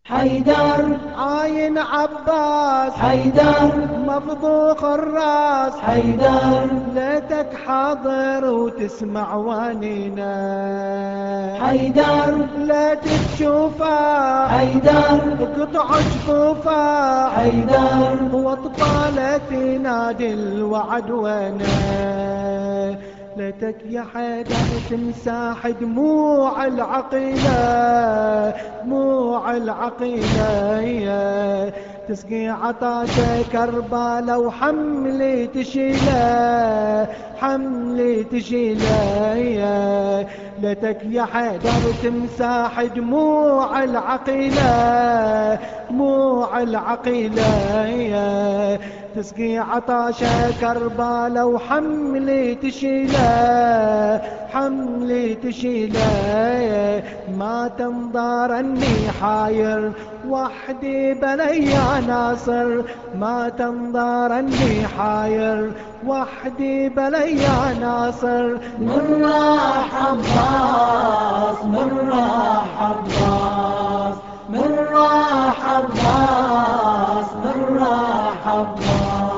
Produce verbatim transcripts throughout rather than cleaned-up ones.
حيدر عاين عباس حيدر مفضوخ الراس حيدر ليتك حاضر وتسمع وانينا حيدر ليتك تشوفه حيدر قطع جفوفه حيدر واطفاله تنادي الوعد وانا ليتك يا حيدر تمساح دموع العقيلة دموع العقيلة تسقي عطاشة كربالة وحملي تشيله حملي تشيله ليتك يا حيدر تمساح دموع العقيلة دموع العقيلة تسقي عطاشة كربالة وحملي تشيله حملي تشيله ما تنظر اني حاير وحدي بلي يا ناصر ما تنظر اني حاير وحدي بلي يا ناصر من راح عباس من راح عباس من راح عباس من راح عباس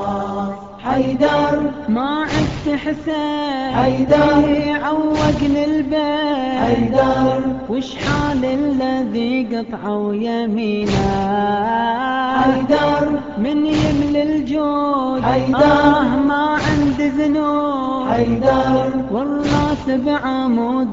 حيدر ما عدت حسين حيدر عوقني البيت حيدر وش حال الذي قطعوا يمينا حيدر من يملي الجود حيدر آه ما عندي ذنوب حيدر والله سبع عمود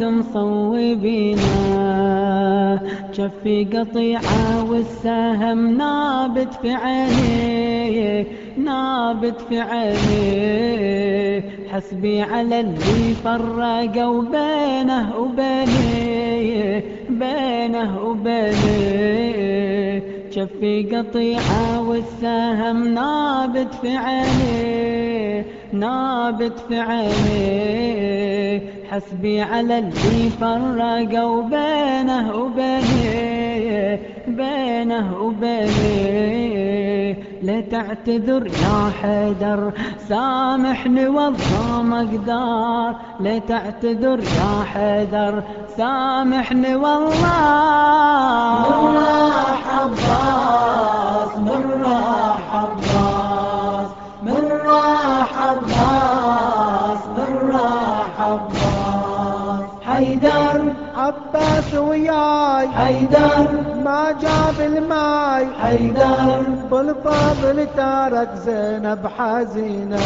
مصوبينا جفي قطيعة والسهم نابت في عيني نابت في عيني حسبي على اللي فرقوا بينه وبيني بينه وبيني جفي قطيعة والسهم نابت في عيني نابت في عيني حسبي على اللي فرقوا بينه وبيني بينه وبيني لا تعتذر يا حيدر سامحني والله ما اقدر لا تعتذر يا حيدر سامحني والله من راح عباس من راح عباس من راح عباس من راح عباس حيدر عباس وياي حيدر ما جاب الماي حيدر بالفضل تارك زينب حزينة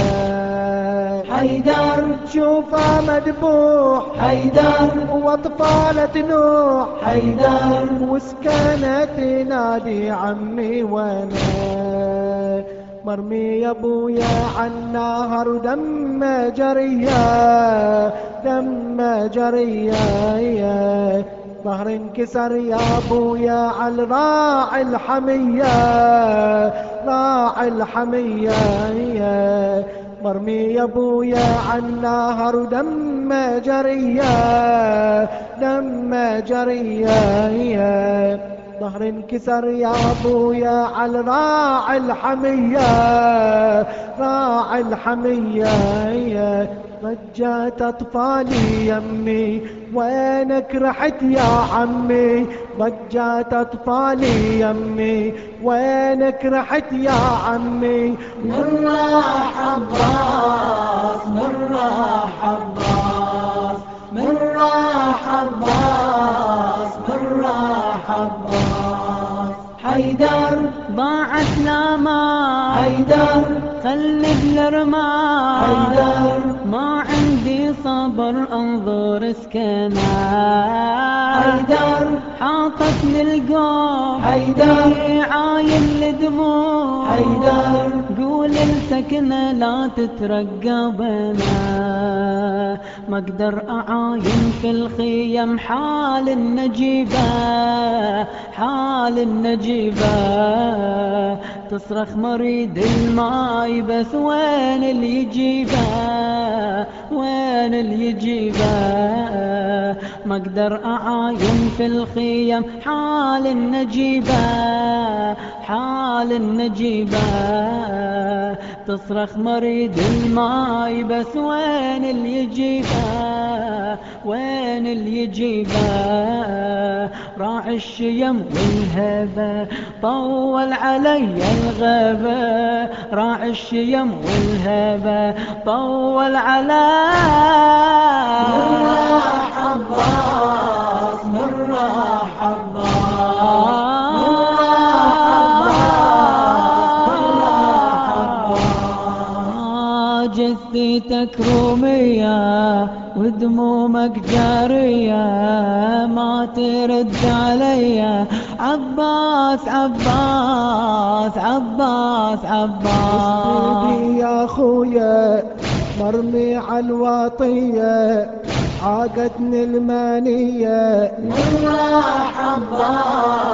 حيدر شوفه مذبوح حيدر واطفاله تنوح حيدر وسكنة تنادي عمي وانا مرمي يا ابويا عالنهر دم جريا دم جريا ظهر انكسر يا ابويا على راعي الحمية راعي الحمية مرمي يا ابويا عالنهر دم جريا دم جريا ظهر انكسر يا ابويا على راعي الحمية راعي الحمية ضجت اطفالي يمي وينك رحت يا عمي ضجت اطفالي يمي وينك رحت يا عمي من راح عباس من راح عباس من راح عباس من راح عباس حيدر ضاعت لاما حيدر خلي بالرمال حيدر ما عندي صبر انظر سكنا حيدر حاطتني القوم حيدر عاين الدموع حيدر قول السكنة لا تترقبنا ما اقدر اعاين في الخيم حال النجيبة حال النجيبة تصرخ مريد الماي بس وين اللي يجيبه وين اللي يجيبه ما اقدر اعاين في الخيم حال النجيبة حال النجيبة تصرخ مريد الماي بس وين اللي يجيبه وين اللي يجيبه راعي الشيم والهبة طول علي الغابة راعي الشيم والهبة طول علي من راح عباس من راح عباس جثتك رومية ودمومك جارية ما ترد عليا عباس عباس عباس عباس يا خويا مرمي عالواطية عاقتني المانية من راح عباس